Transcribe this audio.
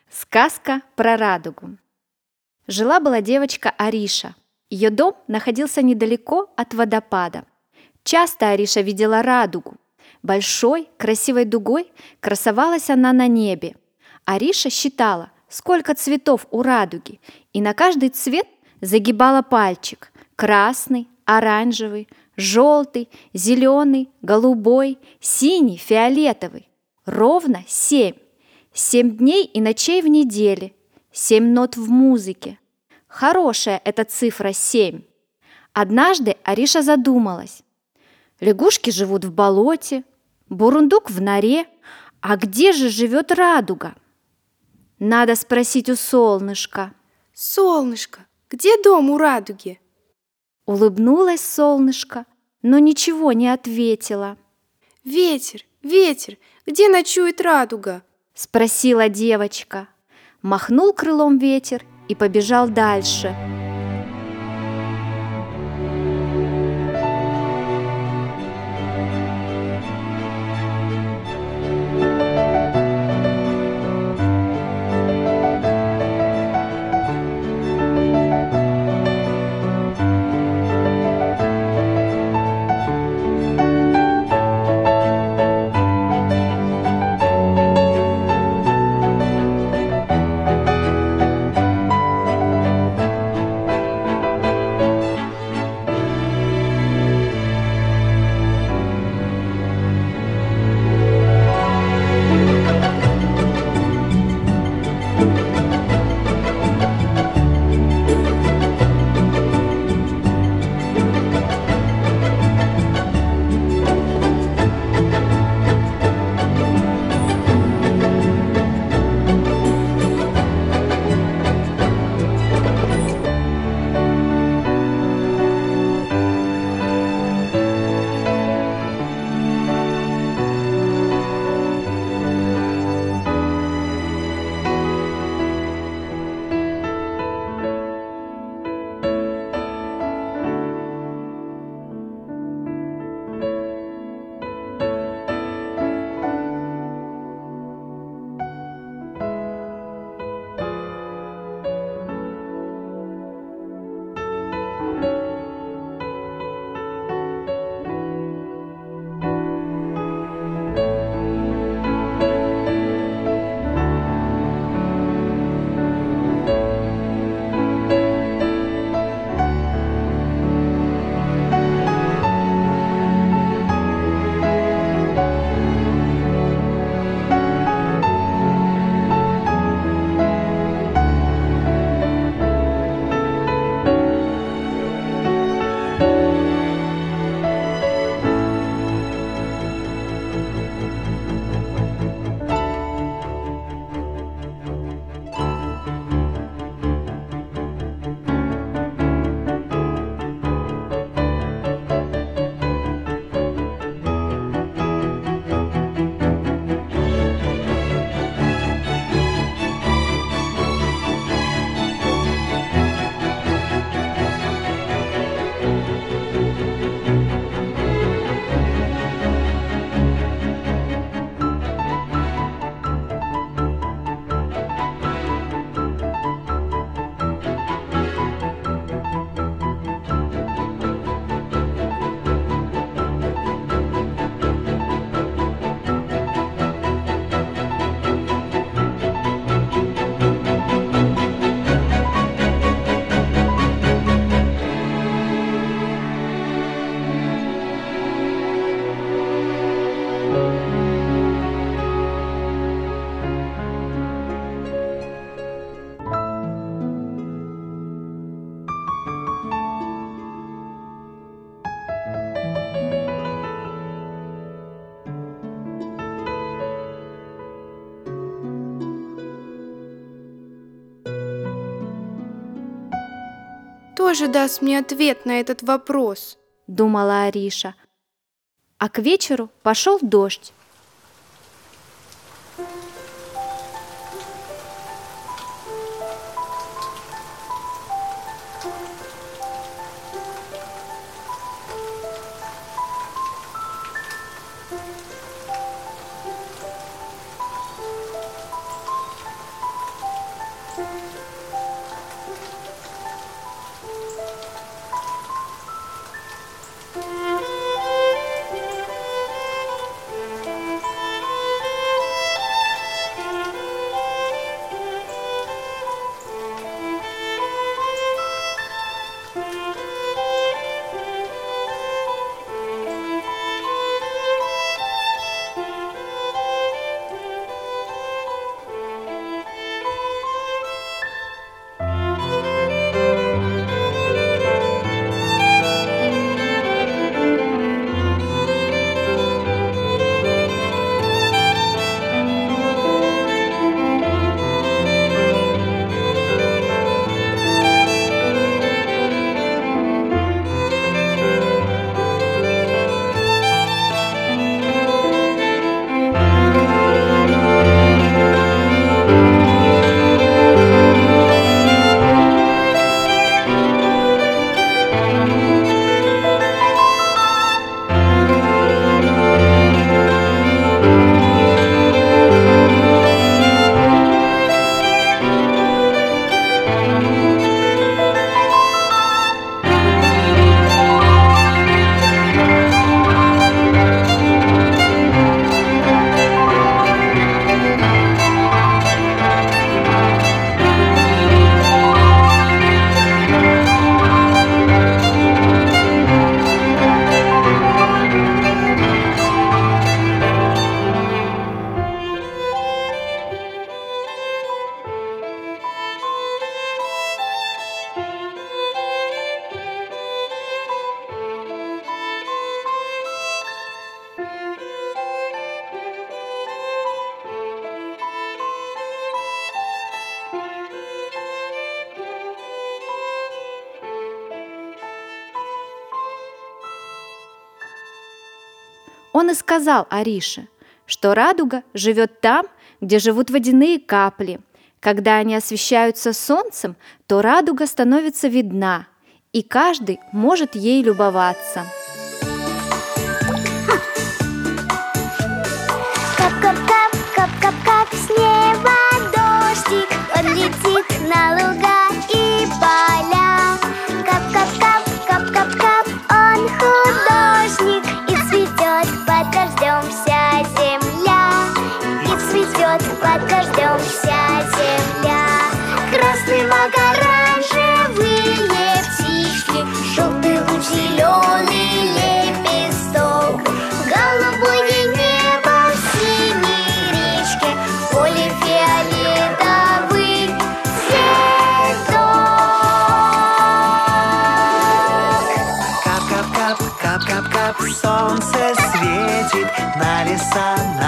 Сказка про радугу. Жила-была девочка Ариша. Ее дом находился недалеко от водопада. Часто Ариша видела радугу. Большой, красивой дугой красовалась она на небе. Ариша считала, сколько цветов у радуги, и на каждый цвет загибала пальчик. Красный, оранжевый, желтый, зеленый, голубой, синий, фиолетовый. Ровно 7. 7 дней и ночей в неделе, 7 нот в музыке. Хорошая эта цифра 7. Однажды Ариша задумалась. Лягушки живут в болоте, бурундук в норе, а где же живет радуга? Надо спросить у солнышка. Солнышко, где дом у радуги? Улыбнулось солнышко, но ничего не ответило. Ветер, ветер, где ночует радуга? Спросила девочка. Махнул крылом ветер и побежал дальше. Кто же даст мне ответ на этот вопрос? Думала Ариша. А к вечеру пошел дождь. Он и сказал Арише, что радуга живет там, где живут водяные капли. Когда они освещаются солнцем, то радуга становится видна, и каждый может ей любоваться. Кап-кап-кап, кап-кап-кап, с неба дождик, он летит на луга и поля. Кап-кап-кап, кап-кап-кап, он художник, и цветет под дождем вся земля. И цветет под дождем вся земля. Красный мак, оранжевые птички, желтый луч, зеленый лепесток, голубое небо в синей речке, в поле фиолетовый цветок. Кап-кап-кап, кап-кап-кап, солнце светит на леса,